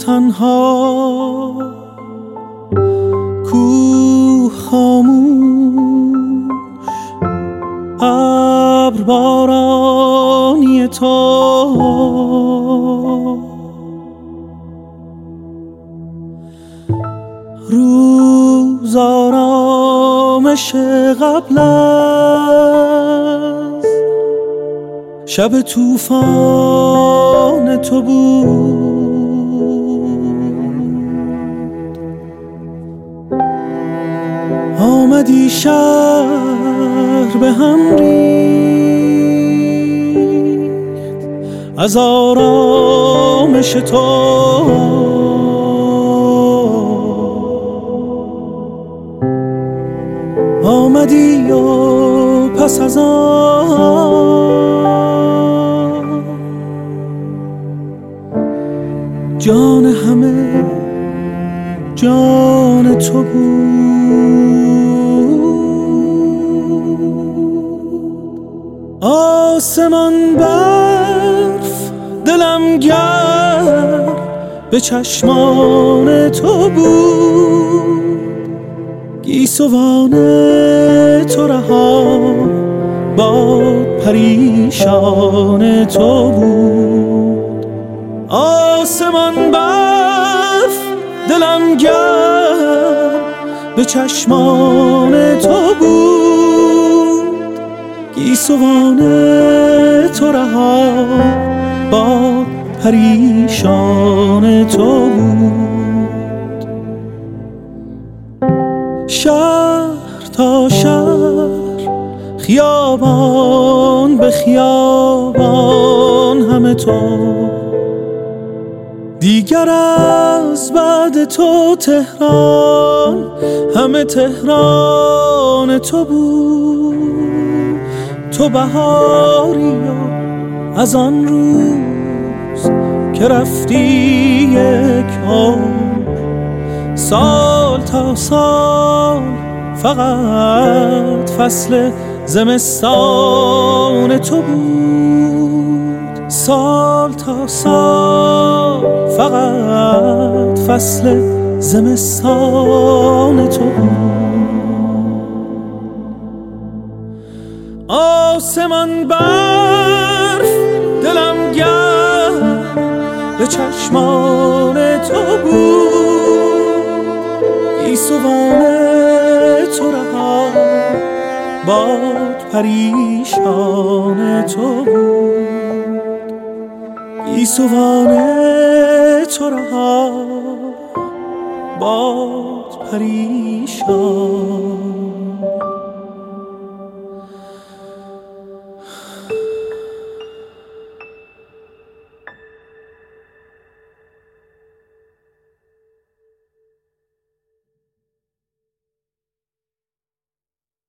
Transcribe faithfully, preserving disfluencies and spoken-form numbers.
تنها، کوه خاموش، ابر بارانی تو، روز آرامش قبل از شب طوفان تو بود. آمدی شهر به هم ریخت از آرامش تو، آمدی و پس از آن جان همه جان تو بود. آسمان برف دلم گرم به چشمان تو بود. گیسوان تو رها باد پریشان تو بود. آسمان برف دلم گرم به چشمان تو بود. گیسوان تو رها باد پریشان تو بود. شهر تا شهر، خیابان به خیابان همه تو. دیگر از بعد تو تهران همه تهران تو بود. تو بهاری و از آن روز که رفتی یک عمر، سال تا سال فقط فصل زمستان تو بود. سال تا سال فقط فصل زمستان تو بود. آسمان برف دلم گرم به چشمان تو بود. گیسوان تو رها باد پریشان تو بود. گیسوان تو رها باد پریشان